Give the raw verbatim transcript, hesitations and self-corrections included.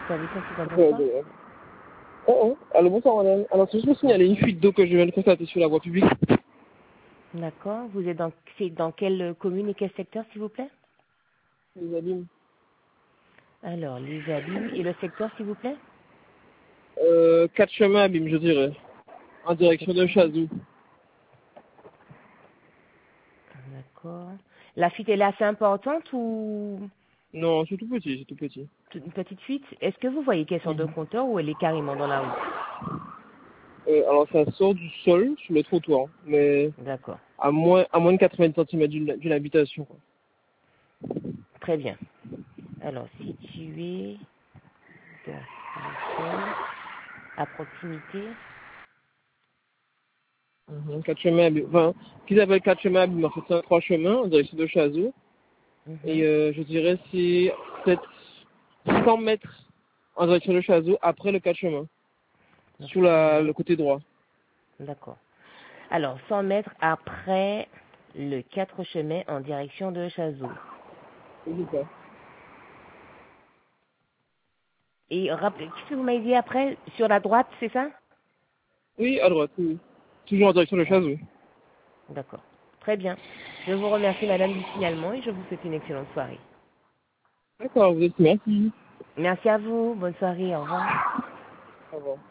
service à six Ok, vingt-trois. ok. Oh, oh. Allô, bonsoir madame. Alors, c'est juste pour signaler une fuite d'eau que je viens de constater sur la voie publique. D'accord. Vous êtes dans, c'est dans quelle commune et quel secteur, s'il vous plaît? Les abîmes. Alors, les abîmes et le secteur, s'il vous plaît? Euh, quatre chemins abîmes, je dirais. En direction de Chazou. D'accord. La fuite, elle est assez importante ou Non, c'est tout petit, c'est tout petit. une petite fuite? Est-ce que vous voyez qu'elle sort de Mhm. compteur ou elle est carrément dans la rue? Euh, alors, ça sort du sol, sur le trottoir, mais D'accord. à moins, à moins de quatre-vingts centimètres d'une d'une habitation, quoi. Très bien. Alors, situé dans le sol, à proximité. Mhm. Quatre chemins abîmes. Enfin, qu'ils appellent quatre chemins abîmes, en fait, c'est un trois chemins en direction de Chazou. Et Mhm. euh, je dirais c'est peut-être cent mètres en direction de Chazou après le quatre chemins, Donc, sur cent la, le mètres. côté droit. D'accord. Alors, cent mètres après le quatre chemins en direction de Chazot. C'est ça. Et rappelez, qu'est-ce que vous m'avez dit après? Sur la droite, c'est ça? Oui, à droite, oui. Toujours en direction de Ah, Chazou. d'accord. Très bien. Je vous remercie, madame, du signalement et je vous souhaite une excellente soirée. D'accord, vous êtes merci. Merci à vous. Bonne soirée. Au revoir. Au revoir.